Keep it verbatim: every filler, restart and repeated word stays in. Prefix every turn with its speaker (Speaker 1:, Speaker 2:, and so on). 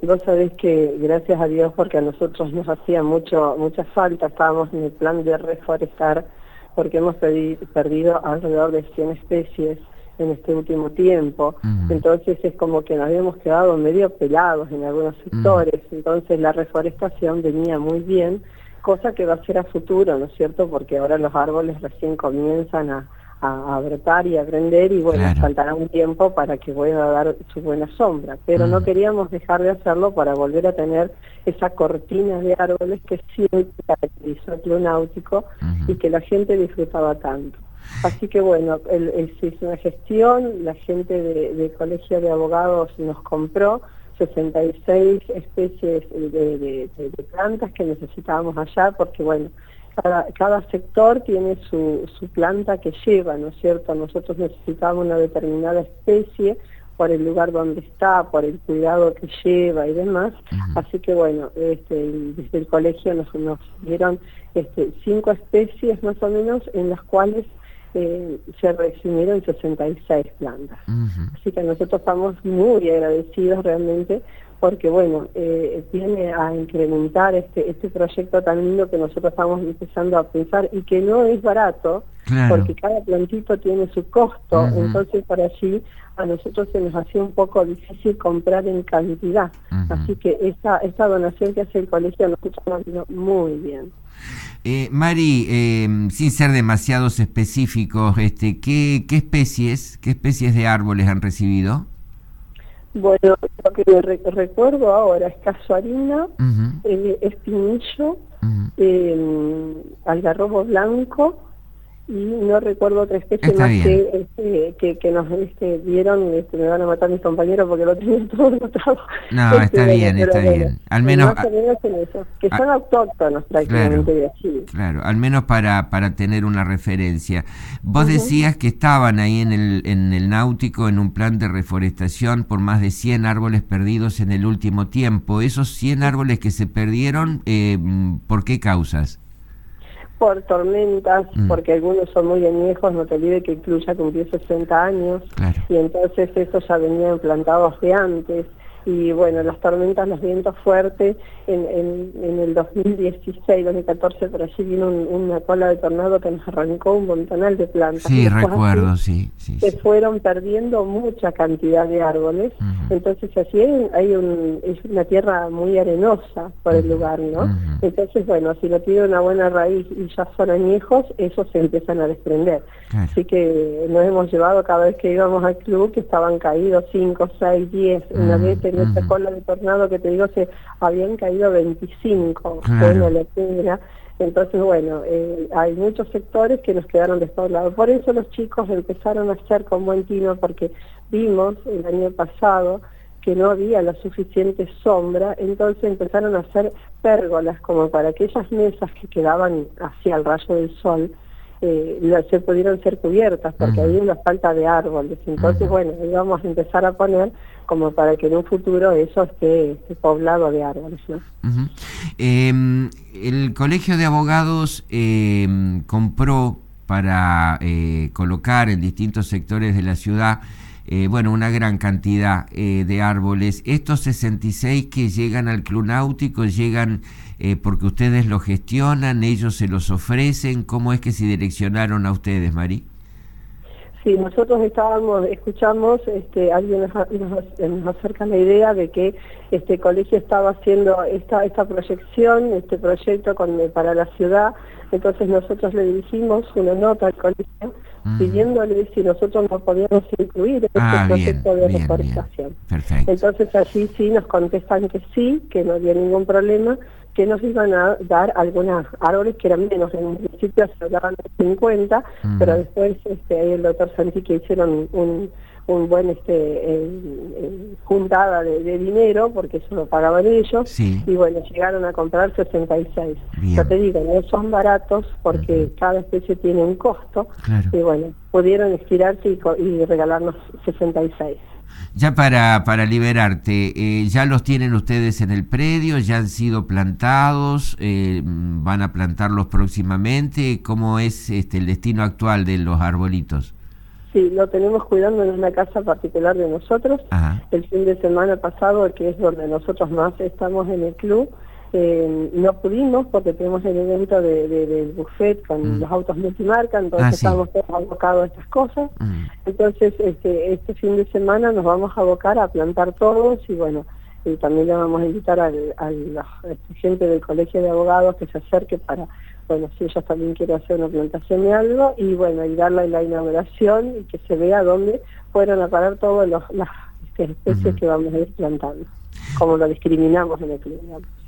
Speaker 1: Vos sabés que gracias a Dios, porque a nosotros nos hacía mucho mucha falta, estábamos en el plan de reforestar, porque hemos pedi- perdido alrededor de cien especies en este último tiempo. Uh-huh. Entonces es como que nos habíamos quedado medio pelados en algunos sectores. Uh-huh. Entonces la reforestación venía muy bien, cosa que va a ser a futuro, ¿no es cierto? Porque ahora los árboles recién comienzan a, a, a brotar y a prender, y bueno, claro, faltará un tiempo para que pueda dar su buena sombra. Pero uh-huh. no queríamos dejar de hacerlo para volver a tener esa cortina de árboles que siempre caracterizó el Club Náutico uh-huh. y que la gente disfrutaba tanto. Así que bueno, el, el, se hizo una gestión, la gente del de Colegio de Abogados nos compró sesenta y seis especies de, de, de, de plantas que necesitábamos allá, porque bueno, cada, cada sector tiene su, su planta que lleva, ¿no es cierto? Nosotros necesitábamos una determinada especie por el lugar donde está, por el cuidado que lleva y demás. Uh-huh. Así que bueno, este, desde el colegio nos, nos dieron este, cinco especies más o menos, en las cuales Eh, se resumieron sesenta y seis plantas. Uh-huh. Así que nosotros estamos muy agradecidos realmente, porque bueno, eh, viene a incrementar este este proyecto tan lindo que nosotros estamos empezando a pensar, y que no es barato, claro, porque cada plantito tiene su costo. Uh-huh. Entonces por allí a nosotros se nos hacía un poco difícil comprar en cantidad. Uh-huh. Así que esta, esta donación que hace el colegio nosotros nos vino muy bien.
Speaker 2: Eh, Mari, eh, sin ser demasiados específicos, este, ¿qué, qué especies, qué especies de árboles han recibido?
Speaker 1: Bueno, lo que re recuerdo ahora es casuarina, uh-huh. eh, espinillo, uh-huh. eh, algarrobo blanco, y no recuerdo otra especie
Speaker 2: Está
Speaker 1: más
Speaker 2: bien.
Speaker 1: que, este, que que nos este, dieron. Este, me van a matar mis compañeros porque lo tienen todo anotado.
Speaker 2: No,
Speaker 1: este,
Speaker 2: está
Speaker 1: bueno,
Speaker 2: bien, está
Speaker 1: bueno,
Speaker 2: bien. Al menos,
Speaker 1: más o menos en eso, que son
Speaker 2: a,
Speaker 1: autóctonos prácticamente, claro, de allí.
Speaker 2: Claro, al menos para para tener una referencia. Vos uh-huh. decías que estaban ahí en el en el Náutico en un plan de reforestación por más de cien árboles perdidos en el último tiempo. Esos cien árboles que se perdieron, eh, ¿por qué causas?
Speaker 1: Por tormentas, mm. porque algunos son muy añejos, no te olvides que el club ya cumplió sesenta años, claro, y entonces esos ya venían plantados de antes. Y bueno, las tormentas, los vientos fuertes, en, en, en el dos mil dieciséis, dos mil catorce, por allí vino un, una cola de tornado que nos arrancó un montonal de plantas.
Speaker 2: Sí, recuerdo, así, sí, sí.
Speaker 1: Se
Speaker 2: sí.
Speaker 1: fueron perdiendo mucha cantidad de árboles, uh-huh. entonces así hay, hay un, es una tierra muy arenosa por uh-huh. el lugar, ¿no? Uh-huh. Entonces, bueno, si no tiene una buena raíz y ya son añejos, esos se empiezan a desprender. Claro. Así que nos hemos llevado cada vez que íbamos al club, que estaban caídos cinco, seis, diez, uh-huh. una vez en esta uh-huh. cola de tornado que te digo, se habían caído veinticinco, claro, fue una locura. Entonces, bueno, eh, hay muchos sectores que nos quedaron despoblados. Por eso los chicos empezaron a hacer con buen tino, porque vimos el año pasado que no había la suficiente sombra, entonces empezaron a hacer pérgolas, como para aquellas mesas que quedaban hacia el rayo del sol, eh, se pudieron ser cubiertas, porque uh-huh. había una falta de árboles. Entonces, uh-huh. bueno, íbamos a empezar a poner como para que en un futuro eso esté, esté poblado de árboles, ¿no?
Speaker 2: Uh-huh. Eh, el Colegio de Abogados eh, compró para eh, colocar en distintos sectores de la ciudad, eh, bueno, una gran cantidad eh, de árboles. Estos sesenta y seis que llegan al Club Náutico, llegan eh, porque ustedes los gestionan, ellos se los ofrecen. ¿Cómo es que se direccionaron a ustedes, Mari?
Speaker 1: Sí, nosotros estábamos, escuchamos, este, alguien nos, nos, nos acerca la idea de que este colegio estaba haciendo esta esta proyección, este proyecto con, para la ciudad. Entonces nosotros le dirigimos una nota al colegio mm. pidiéndole si nosotros nos podíamos incluir en
Speaker 2: ah,
Speaker 1: este proyecto
Speaker 2: bien,
Speaker 1: de
Speaker 2: bien,
Speaker 1: reforestación.
Speaker 2: Bien. Perfecto.
Speaker 1: Entonces allí sí nos contestan que sí, que no había ningún problema, que nos iban a dar algunos árboles que eran menos. En un principio se hablaban de cincuenta, mm. pero después este, ahí el doctor Santi que hicieron un, un buen este eh, eh, juntada de, de dinero, porque eso lo pagaban ellos, sí. y bueno, llegaron a comprar sesenta y seis. Bien. Yo te digo, no son baratos porque uh-huh. cada especie tiene un costo, claro. y bueno, pudieron estirarse y, y regalarnos sesenta y seis.
Speaker 2: Ya para, para liberarte, eh, ¿ya los tienen ustedes en el predio? ¿Ya han sido plantados? Eh, ¿Van a plantarlos próximamente? ¿Cómo es este el destino actual de los arbolitos?
Speaker 1: Sí, lo tenemos cuidando en una casa particular de nosotros.
Speaker 2: Ajá.
Speaker 1: El fin de semana pasado, que es donde nosotros más estamos en el club, eh, no pudimos porque tenemos el evento de, de, del buffet con mm. los autos multimarca, entonces ah, sí. estábamos todos abocados a estas cosas. Mm. Entonces este, este fin de semana nos vamos a abocar a plantar todos y bueno, y también le vamos a invitar al, a la gente del Colegio de Abogados que se acerque para, bueno, si ellos también quieren hacer una plantación de algo, y bueno, y darle la inauguración y que se vea dónde fueron a parar todas las especies uh-huh. que vamos a ir plantando, como lo discriminamos en el club, digamos.